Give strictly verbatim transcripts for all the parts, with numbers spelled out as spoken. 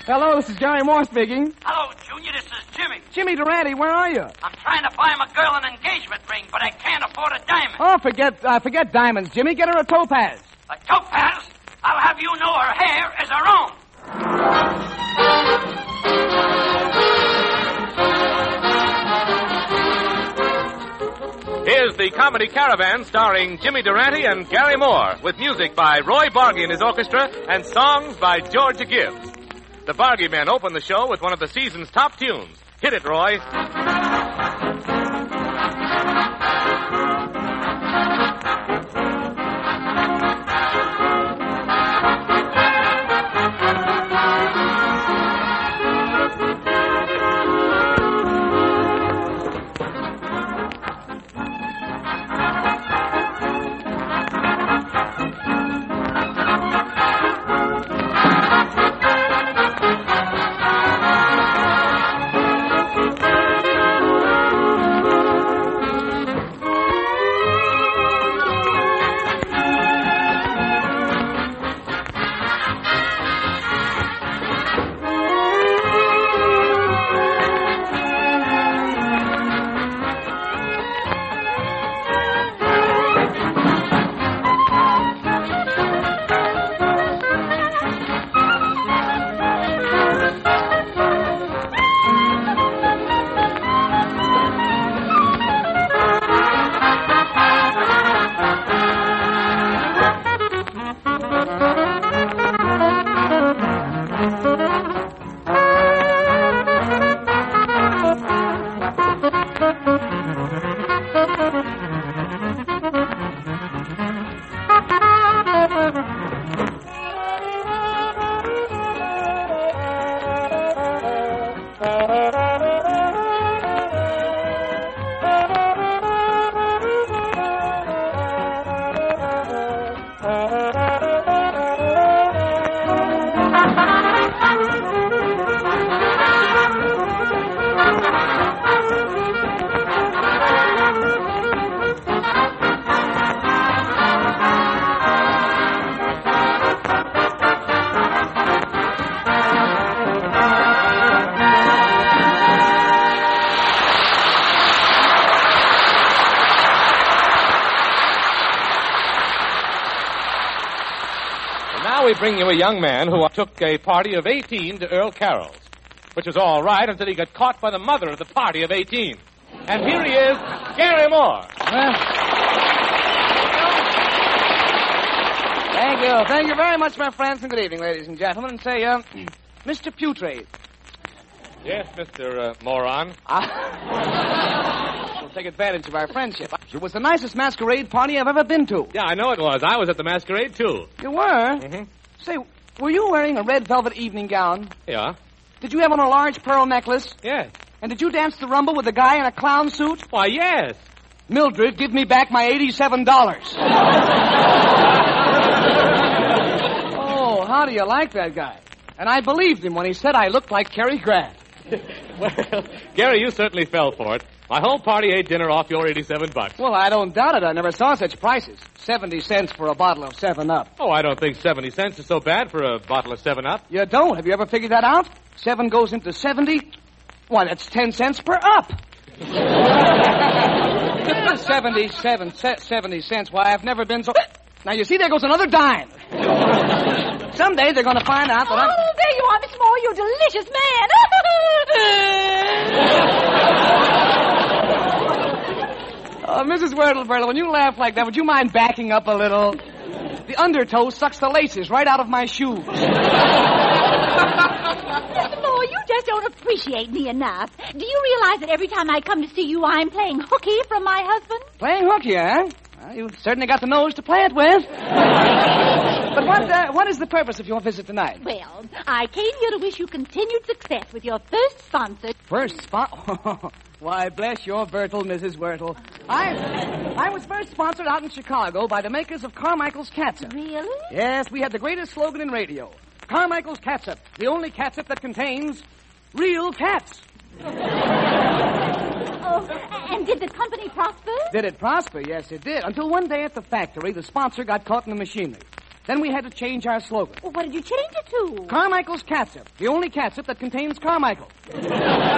Hello, this is Gary Moore speaking. Hello, Junior. This is Jimmy. Jimmy Durante, where are you? I'm trying to buy my girl an engagement ring, but I can't afford a diamond. Oh, forget uh, forget diamonds, Jimmy. Get her a topaz. A topaz? I'll have you know her hair is her own. Here's the Comedy Caravan starring Jimmy Durante and Gary Moore, with music by Roy Bargy and his orchestra and songs by Georgia Gibbs. The Bargy Men open the show with one of the season's top tunes. Hit it, Roy. We bring you a young man who took a party of eighteen to Earl Carroll's, which was all right until he got caught by the mother of the party of eighteen. And here he is, Gary Moore. Well, thank you. Thank you very much, my friends, and good evening, ladies and gentlemen. And say, uh, Mister Putre. Yes, Mister Uh, Moron. I will take advantage of our friendship. It was the nicest masquerade party I've ever been to. Yeah, I know it was. I was at the masquerade, too. You were? Mm-hmm. Say, were you wearing a red velvet evening gown? Yeah. Did you have on a large pearl necklace? Yes. And did you dance the rumble with a guy in a clown suit? Why, yes. Mildred, give me back my eighty-seven dollars. Oh, how do you like that guy? And I believed him when he said I looked like Cary Grant. Well, Gary, you certainly fell for it. My whole party ate dinner off your eighty-seven bucks. Well, I don't doubt it. I never saw such prices. Seventy cents for a bottle of seven up. Oh, I don't think seventy cents is so bad for a bottle of seven up. You don't? Have you ever figured that out? Seven goes into seventy. Why, that's ten cents per up. Seventy-seven, seventy cents. Why, I've never been so... Now, you see, there goes another dime. Someday they're going to find out that I'm... Oh, there you are, Miss Moore, you delicious man. Oh, Missus Wurtlebertle, when you laugh like that, would you mind backing up a little? The undertow sucks the laces right out of my shoes. Mister Moore, you just don't appreciate me enough. Do you realize that every time I come to see you, I'm playing hooky from my husband? Playing hooky, eh? Well, you've certainly got the nose to play it with. But what uh, what is the purpose of your visit tonight? Well, I came here to wish you continued success with your first sponsor. First sponsor? Why, bless your Bertle, Missus Wurtle. I I was first sponsored out in Chicago by the makers of Carmichael's Catsup. Really? Yes, we had the greatest slogan in radio. Carmichael's Catsup, the only catsup that contains real cats. Oh, and did the company prosper? Did it prosper? Yes, it did. Until one day at the factory, the sponsor got caught in the machinery. Then we had to change our slogan. Well, what did you change it to? Carmichael's Catsup, the only catsup that contains Carmichael. But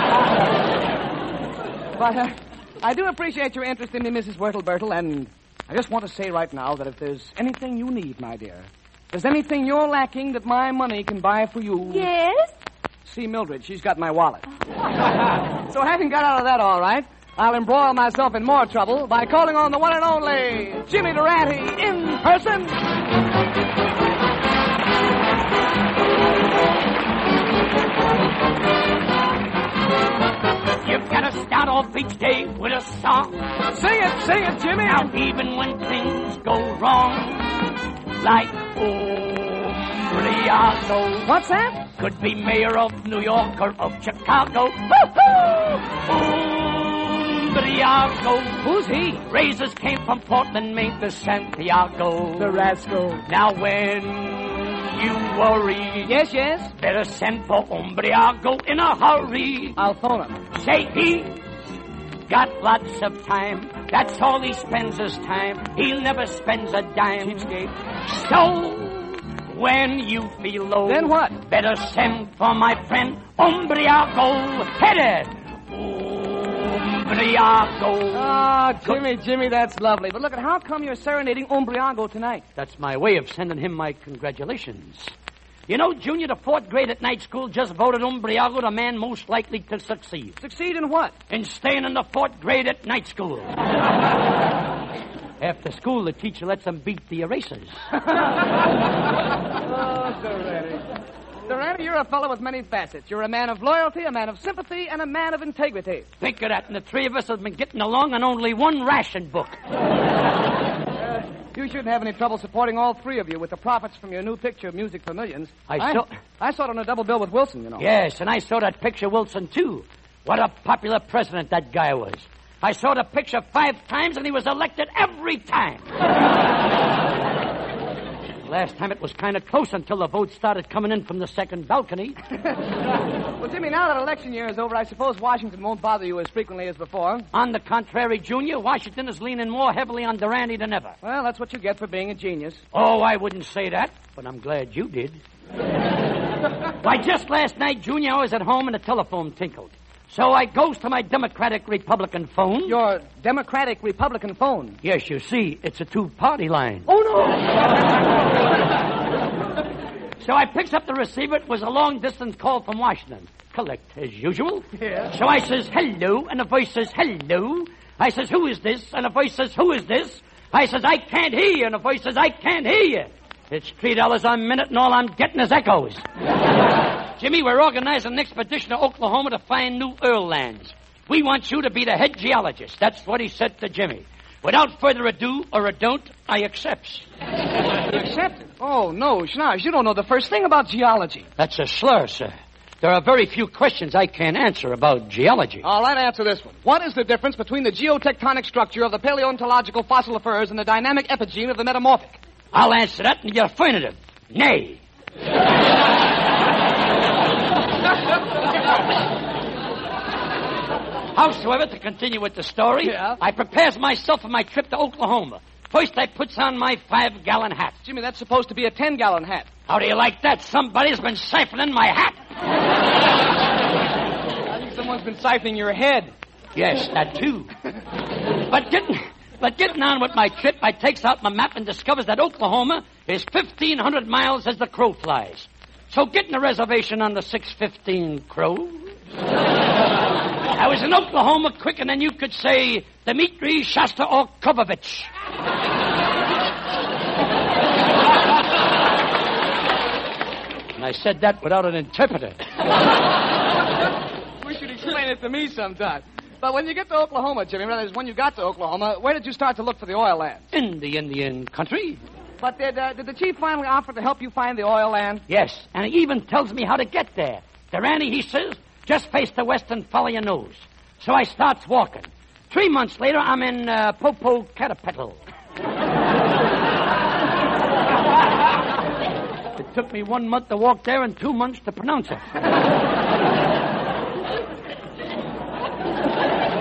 uh, I do appreciate your interest in me, Missus Wurtle Bertle, and I just want to say right now that if there's anything you need, my dear, if there's anything you're lacking that my money can buy for you... Yes? See Mildred, she's got my wallet. So having got out of that all right, I'll embroil myself in more trouble by calling on the one and only Jimmy Durante in person. You've got to start off each day with a song. Sing it, sing it, Jimmy. Now, even when things go wrong, like Umbriago. What's that? Could be mayor of New York or of Chicago. Woo-hoo! Umbriago. Who's he? Razors came from Portland, Maine to Santiago. The rascal. Now, when you worry, Yes, yes? better send for Umbriago in a hurry. I'll phone him. Say he's got lots of time. That's all he spends his time. He never spends a dime. Cheapskate. So, when you feel low, Then what? better send for my friend Umbriago. Hit it! Umbriago. Ah, Jimmy, Jimmy, that's lovely. But look, at how come you're serenading Umbriago tonight? That's my way of sending him my congratulations. You know, Junior, the fourth grade at night school just voted Umbriago the man most likely to succeed. Succeed in what? In staying in the fourth grade at night school. After school, the teacher lets him beat the erasers. Oh, Durante. Durante, you're a fellow with many facets. You're a man of loyalty, a man of sympathy, and a man of integrity. Think of that, and the three of us have been getting along on only one ration book. Uh, you shouldn't have any trouble supporting all three of you with the profits from your new picture, Music for Millions. I I saw... I saw it on a double bill with Wilson, you know. Yes, and I saw that picture, Wilson, too. What a popular president that guy was. I saw the picture five times, and he was elected every time. Last time it was kind of close until the votes started coming in from the second balcony. Well, Jimmy, now that election year is over, I suppose Washington won't bother you as frequently as before. On the contrary, Junior, Washington is leaning more heavily on Durante than ever. Well, that's what you get for being a genius. Oh, I wouldn't say that, but I'm glad you did. Why, just last night, Junior, I was at home and the telephone tinkled. So I goes to my Democratic-Republican phone. Your Democratic-Republican phone. Yes, you see, it's a two-party line. Oh, no! So I picks up the receiver. It was a long-distance call from Washington. Collect, as usual. Yeah. So I says, hello, and the voice says, hello. I says, who is this? And the voice says, who is this? I says, I can't hear you. And the voice says, I can't hear you. It's three dollars a minute, and all I'm getting is echoes. Jimmy, we're organizing an expedition to Oklahoma to find new oil lands. We want you to be the head geologist. That's what he said to Jimmy. Without further ado or a don't, I accepts. Accepted? Oh, no, Schnoz, you don't know the first thing about geology. That's a slur, sir. There are very few questions I can't answer about geology. All right, answer this one. What is the difference between the geotectonic structure of the paleontological fossilifers and the dynamic epigene of the metamorphic? I'll answer that in the affirmative. Nay. Howsoever, to continue with the story, Yeah? I prepares myself for my trip to Oklahoma. First, I puts on my five-gallon hat. Jimmy, that's supposed to be a ten-gallon hat. How do you like that? Somebody's been siphoning my hat. I think someone's been siphoning your head. Yes, that too. But getting, but getting on with my trip, I takes out my map and discovers that Oklahoma is fifteen hundred miles as the crow flies. So getting a reservation on the six fifteen Crow. I was in Oklahoma quicker than you could say Dmitri Shostakovich. And I said that without an interpreter. We should explain it to me sometime. But when you get to Oklahoma, Jimmy, rather, when you got to Oklahoma, where did you start to look for the oil lands? In the Indian country. But did, uh, did the chief finally offer to help you find the oil land? Yes, and he even tells me how to get there. Durante, he says, just face the west and follow your nose. So I starts walking. Three months later, I'm in uh, Popocatépetl. It took me one month to walk there and two months to pronounce it.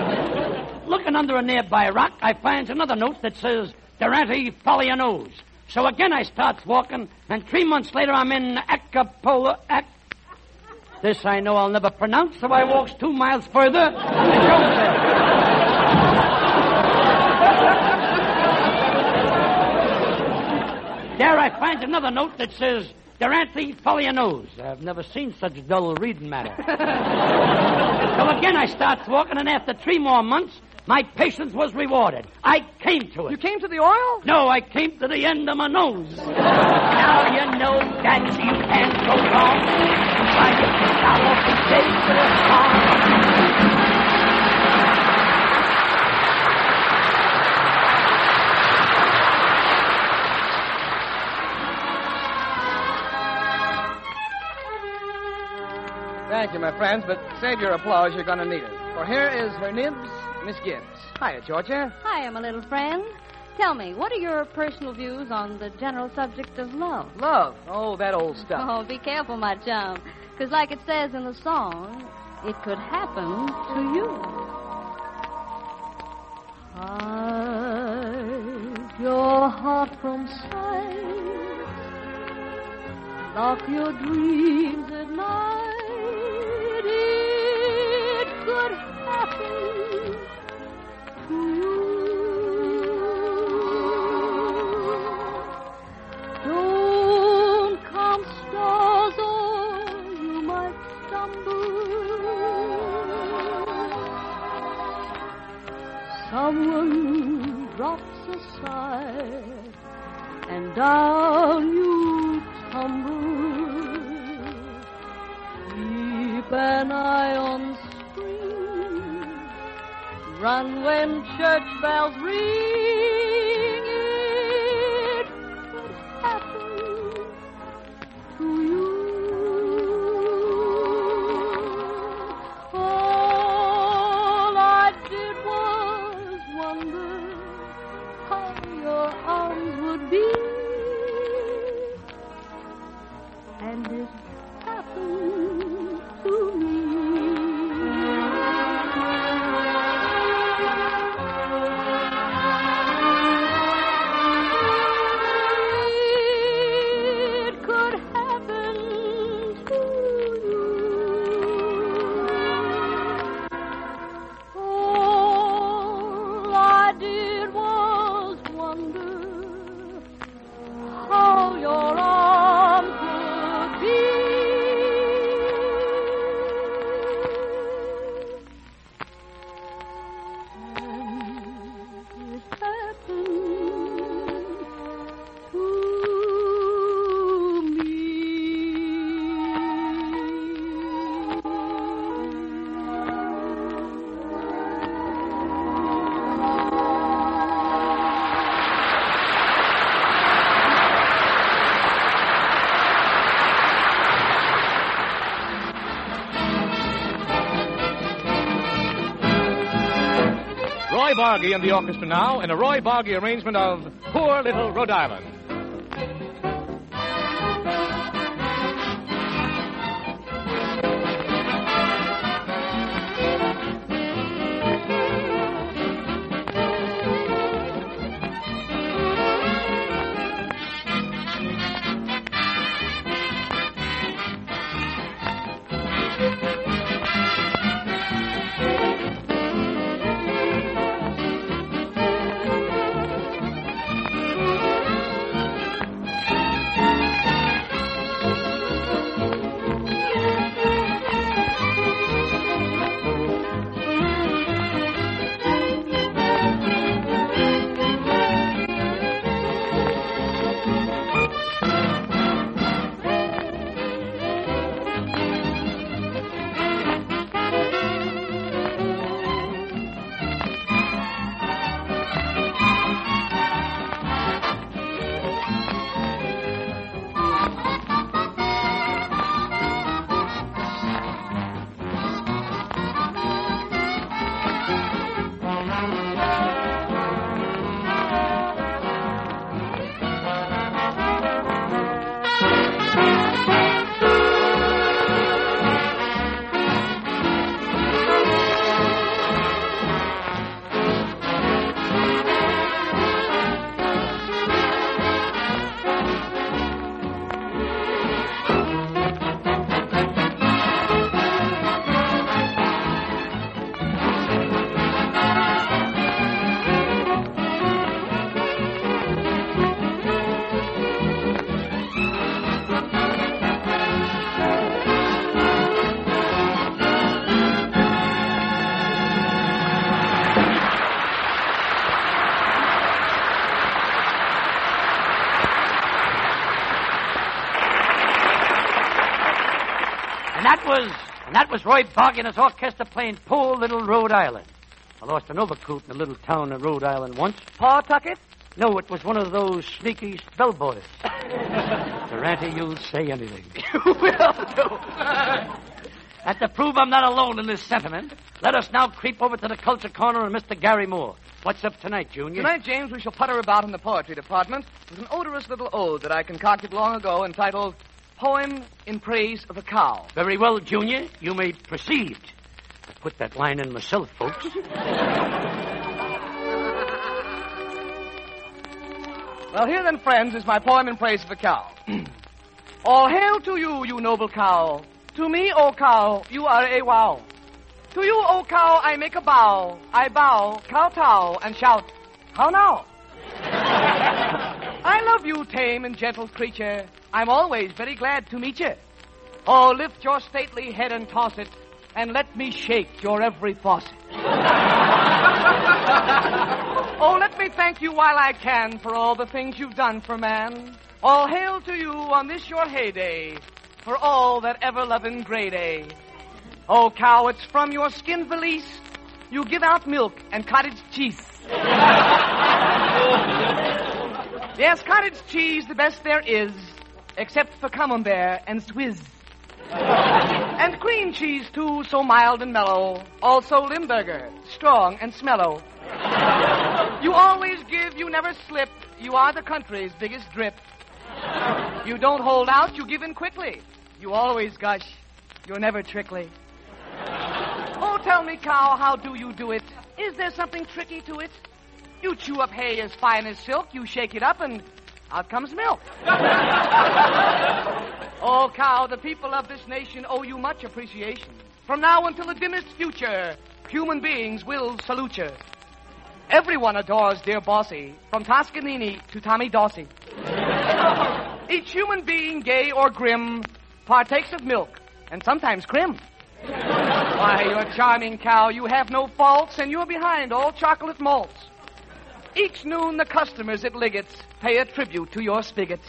Looking under a nearby rock, I finds another note that says, Durante, follow your nose. So again I starts walking, and three months later I'm in Acapulco. Ac- this I know I'll never pronounce, so I walks two miles further, and the show's there. There I find another note that says, Durante, follow your nose. I've never seen such dull reading matter. So again I starts walking, and after three more months, my patience was rewarded. I came to it. You came to the oil? No, I came to the end of my nose. Now you know that you can't go wrong. Why you follow the days of the song. Thank you, my friends, but save your applause. You're going to need it. For here is her nibs, Miss Gibbs. Hiya, Georgia. Hiya, my little friend. Tell me, what are your personal views on the general subject of love? Love. Oh, that old stuff. Oh, be careful, my chum. Because like it says in the song, it could happen to you. Hide your heart from sight. Lock your dreams at night. It could happen to you. Don't count stars or you might stumble. Someone drops a sigh and down you tumble. Keep an eye on spring. Run when church bells ring. It could happen to you. All I did was wonder how your arms would be. And it happened to me. It could happen to you. All I did was wonder how your arms would be. And it happened to me. Roy Bargy and the orchestra now in a Roy Bargy arrangement of Poor Little Rhode Island. And that was and that was Roy Bogg and his orchestra playing Poor Little Rhode Island. I lost an overcoat in a little town in Rhode Island once. Pawtucket? No, it was one of those sneaky bellboys. Durante, you'll say anything. You will do. And to prove I'm not alone in this sentiment, let us now creep over to the culture corner of Mister Gary Moore. What's up tonight, Junior? Tonight, James, we shall putter about in the poetry department with an odorous little ode that I concocted long ago entitled Poem in Praise of a Cow. Very well, Junior. You may proceed. I put that line in myself, folks. Well, here then, friends, is my poem in praise of a cow. All hail to you, you noble cow. To me, O cow, you are a wow. To you, O cow, I make a bow. I bow, kowtow, and shout, how now? I love you, tame and gentle creature. I'm always very glad to meet you. Oh, lift your stately head and toss it, and let me shake your every faucet. Oh, let me thank you while I can for all the things you've done for man. All hail to you on this your heyday, for all that ever-loving gray day. Oh, cow, it's from your skin valise you give out milk and cottage cheese. Yes, cottage cheese, the best there is, except for camembert and Swiss. And cream cheese, too, so mild and mellow. Also Limburger, strong and smellow. You always give, you never slip. You are the country's biggest drip. You don't hold out, you give in quickly. You always gush, you're never trickly. Oh, tell me, cow, how do you do it? Is there something tricky to it? You chew up hay as fine as silk, you shake it up, and out comes milk. Oh, cow, the people of this nation owe you much appreciation. From now until the dimmest future, human beings will salute you. Everyone adores dear Bossy, from Toscanini to Tommy Dawsey. Each human being, gay or grim, partakes of milk, and sometimes crim. Why, you're a charming cow. You have no faults, and you're behind all chocolate malts. Each noon, the customers at Liggett's pay a tribute to your spigots.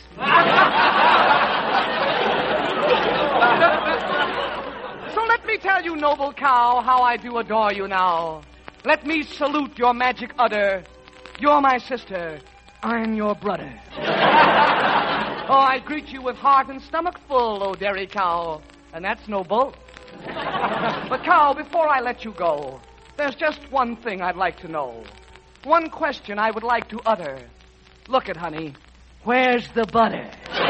So let me tell you, noble cow, how I do adore you now. Let me salute your magic udder. You're my sister. I'm your brother. Oh, I greet you with heart and stomach full, oh dairy cow. And that's no bull. But, cow, before I let you go, there's just one thing I'd like to know. One question I would like to utter. Look it, honey. Where's the butter?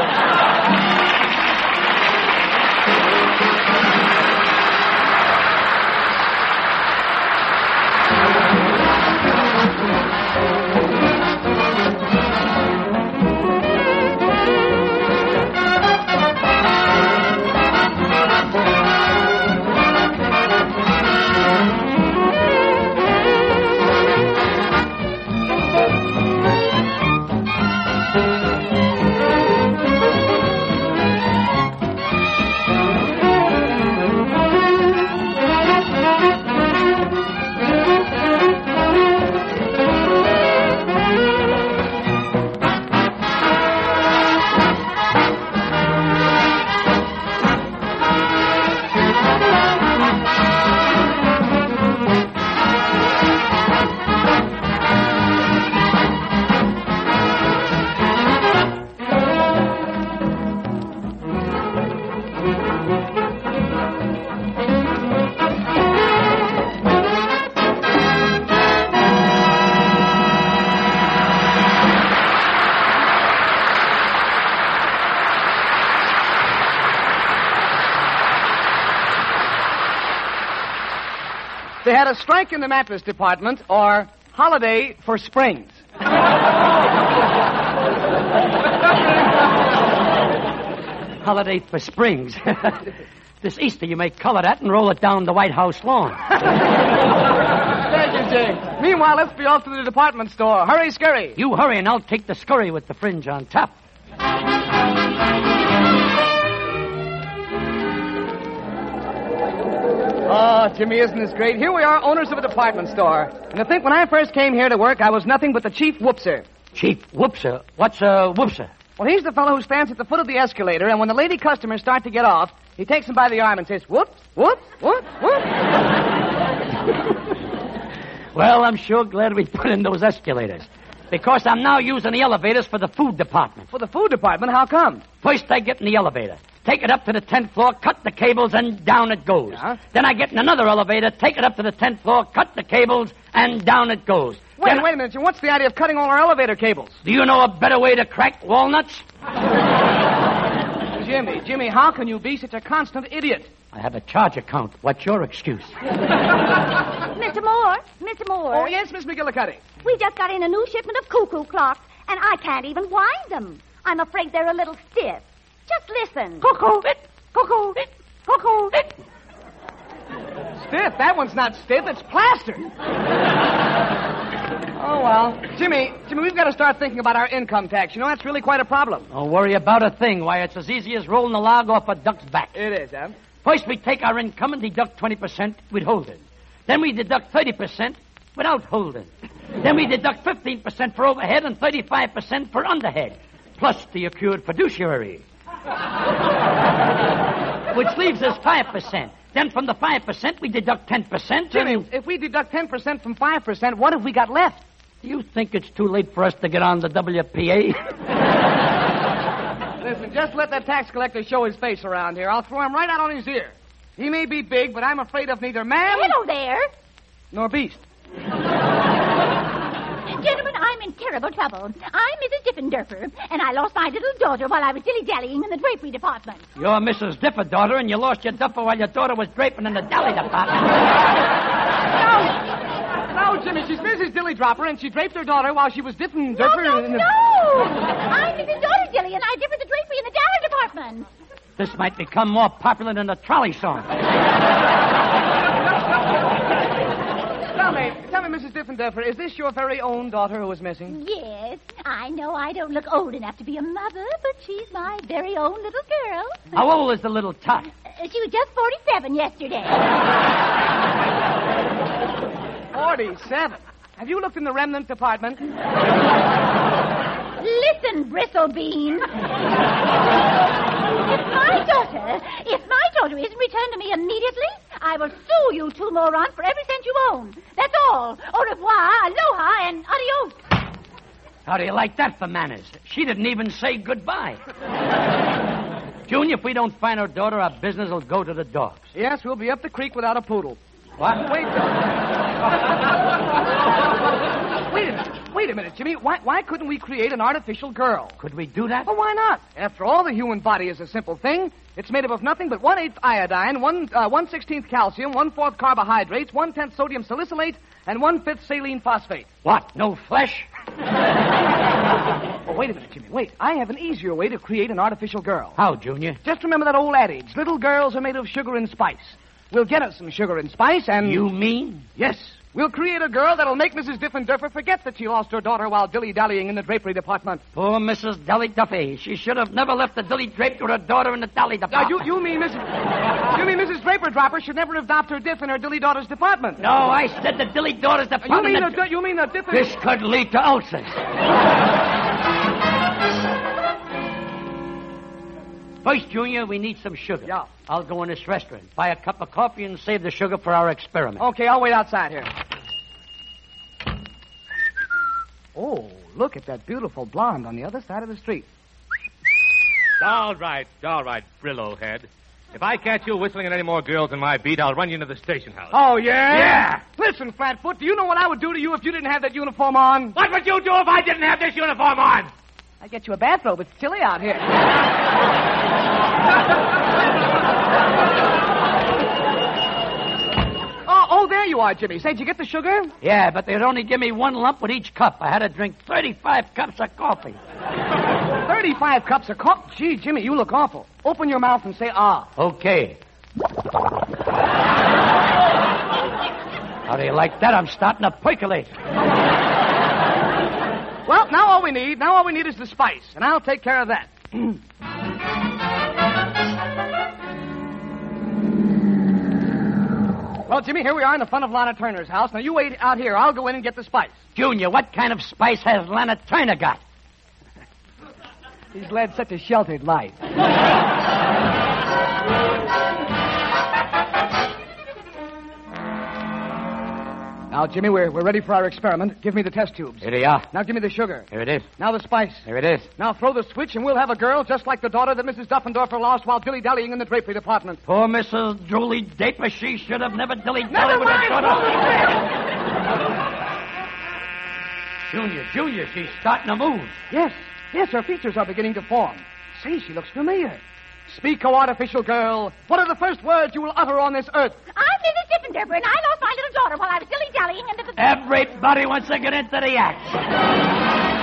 They had a strike in the mattress department, or holiday for springs. Holiday for springs. This Easter you may color that and roll it down the White House lawn. Thank you, Jay. Meanwhile, let's be off to the department store. Hurry, scurry. You hurry and I'll take the scurry with the fringe on top. Oh, Jimmy, isn't this great? Here we are, owners of a department store. And to think when I first came here to work, I was nothing but the chief whoopser. Chief whoopser? What's a whoopser? Well, he's the fellow who stands at the foot of the escalator, and when the lady customers start to get off, He takes him by the arm and says, whoops, whoops, whoops, whoops. Well, I'm sure glad we put in those escalators. Because I'm now using the elevators for the food department. For the food department? How come? First, I get in the elevator, take it up to the tenth floor, cut the cables, and down it goes. Yeah? Then I get in another elevator, take it up to the tenth floor, cut the cables, and down it goes. Wait, Then wait a minute, Jim. What's the idea of cutting all our elevator cables? Do you know a better way to crack walnuts? Jimmy, Jimmy, how can you be such a constant idiot? I have a charge account. What's your excuse? Mister Moore, Mister Moore. Oh, yes, Miss McGillicuddy. We just got in a new shipment of cuckoo clocks, and I can't even wind them. I'm afraid they're a little stiff. Just listen. Cuckoo, cuckoo, cuckoo. Stiff? That one's not stiff. It's plaster. Oh, well. Jimmy, Jimmy, we've got to start thinking about our income tax. You know, that's really quite a problem. Don't worry about a thing. Why, it's as easy as rolling a log off a duck's back. It is, huh? First, we take our income and deduct twenty percent withholding. Then we deduct thirty percent without holding. Then we deduct fifteen percent for overhead and thirty-five percent for underhead, plus the accrued fiduciary. Which leaves us five percent. Then from the five percent, we deduct ten percent. Jimmy, and... if we deduct ten percent from five percent, what have we got left? You think it's too late for us to get on the W P A? Listen, just let that tax collector show his face around here. I'll throw him right out on his ear. He may be big, but I'm afraid of neither man Hello there. nor beast. Gentlemen, I'm in terrible trouble. I'm Missus Diffenderfer, and I lost my little daughter while I was dilly-dallying in the drapery department. You're Missus Differ, daughter, and you lost your duffer while your daughter was draping in the deli department. No, Jimmy, she's Missus Dilly Dropper, and she draped her daughter while she was dipping... No, no, in the... no! I'm Missus Daughter Dilly, and I differ the drapery in the deli department. This might become more popular than the trolley song. Tell me, tell me, Missus Diffenderfer, is this your very own daughter who is missing? Yes, I know I don't look old enough to be a mother, but she's my very own little girl. How old is the little tot? Uh, she was just forty-seven yesterday. Forty-seven. Have you looked in the remnant department? Listen, Bristlebean. If my daughter, if my daughter isn't returned to me immediately, I will sue you two morons for every cent you own. That's all. Au revoir, aloha, and adios. How do you like that for manners? She didn't even say goodbye. Junior, if we don't find our daughter, our business will go to the dogs. Yes, we'll be up the creek without a poodle. What? Wait. Wait a minute. Wait a minute, Jimmy. Why, why couldn't we create an artificial girl? Could we do that? Well, why not? After all, the human body is a simple thing. It's made up of nothing but one-eighth iodine, one, uh, one-sixteenth calcium, one-fourth carbohydrates, one-tenth sodium salicylate, and one-fifth saline phosphate. What? No flesh? Oh, wait a minute, Jimmy. Wait. I have an easier way to create an artificial girl. How, Junior? Just remember that old adage, little girls are made of sugar and spice. We'll get us some sugar and spice, and... You mean? Yes. We'll create a girl that'll make Missus Diffenderfer forget that she lost her daughter while dilly-dallying in the drapery department. Poor Missus Dilly Duffy. She should have never left the dilly draped to her daughter in the deli Now, department. you, you mean Missus You mean Missus Draper Dropper should never have dropped her diff in her dilly daughter's department? No, I said the dilly daughter's You department. mean the, you mean the diff in... This could lead to ulcers. First, Junior, we need some sugar. Yeah. I'll go in this restaurant, buy a cup of coffee, and save the sugar for our experiment. Okay, I'll wait outside here. Oh, look at that beautiful blonde on the other side of the street. All right, all right, Brillo head. If I catch you whistling at any more girls in my beat, I'll run you into the station house. Oh, yeah? Yeah. Listen, Flatfoot, do you know what I would do to you if you didn't have that uniform on? What would you do if I didn't have this uniform on? I'd get you a bathrobe. It's chilly out here. oh, oh, there you are, Jimmy. Say, did you get the sugar? Yeah, but they'd only give me one lump with each cup. I had to drink thirty-five cups of coffee. Thirty-five cups of coffee? Gee, Jimmy, you look awful. Open your mouth and say, ah. Okay. How do you like that? I'm starting to percolate. Well, now all we need, now all we need is the spice, and I'll take care of that. Well, Jimmy, here we are in the front of Lana Turner's house. Now, you wait out here. I'll go in and get the spice. Junior, what kind of spice has Lana Turner got? He's led such a sheltered life. Now, Jimmy, we're, we're ready for our experiment. Give me the test tubes. Here they are. Now give me the sugar. Here it is. Now the spice. Here it is. Now throw the switch and we'll have a girl just like the daughter that Missus Duffendorfer lost while dilly-dallying in the drapery department. Poor Missus Julie Daper, she should have never dilly-dallied Never with her mind. daughter. Junior, Junior, she's starting to move. Yes, yes, her features are beginning to form. Say, she looks familiar. Speak, O artificial girl. What are the first words you will utter on this earth? I'm Missus Diffenderfer, and I lost my little daughter while I was dilly-dallying into the... Everybody wants to get into the act.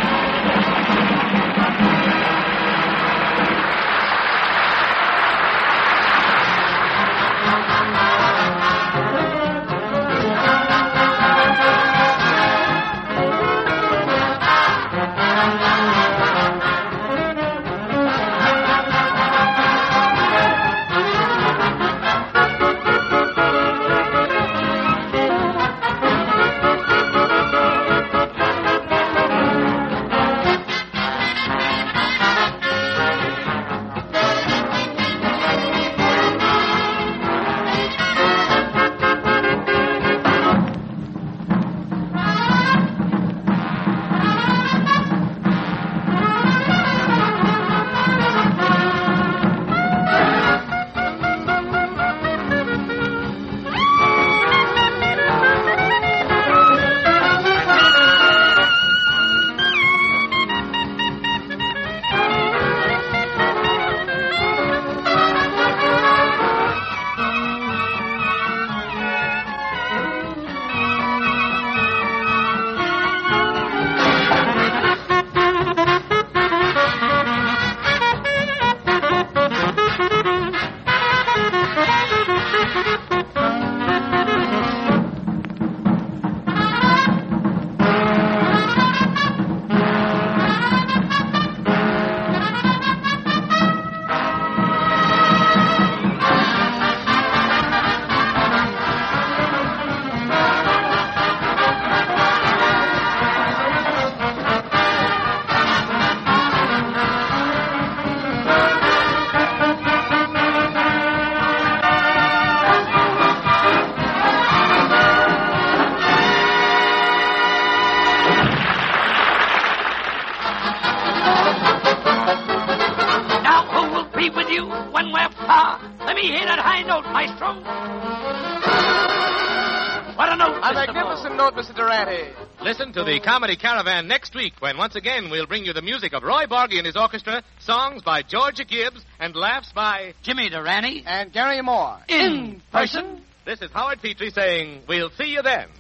A magnificent note, Mister Durante. Listen to the Comedy Caravan next week when once again we'll bring you the music of Roy Bargy and his orchestra, songs by Georgia Gibbs, and laughs by Jimmy Durante. And Gary Moore. In person. This is Howard Petrie saying, we'll see you then.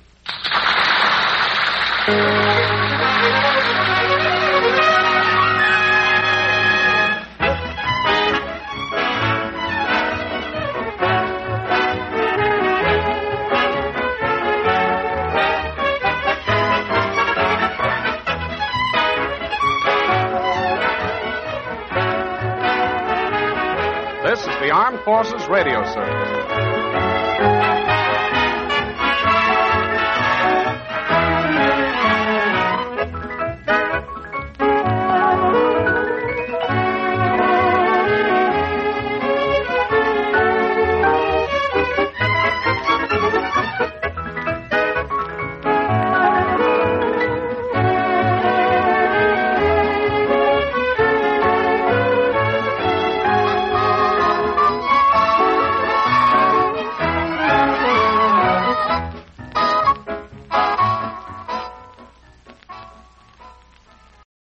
This is the Armed Forces Radio Service.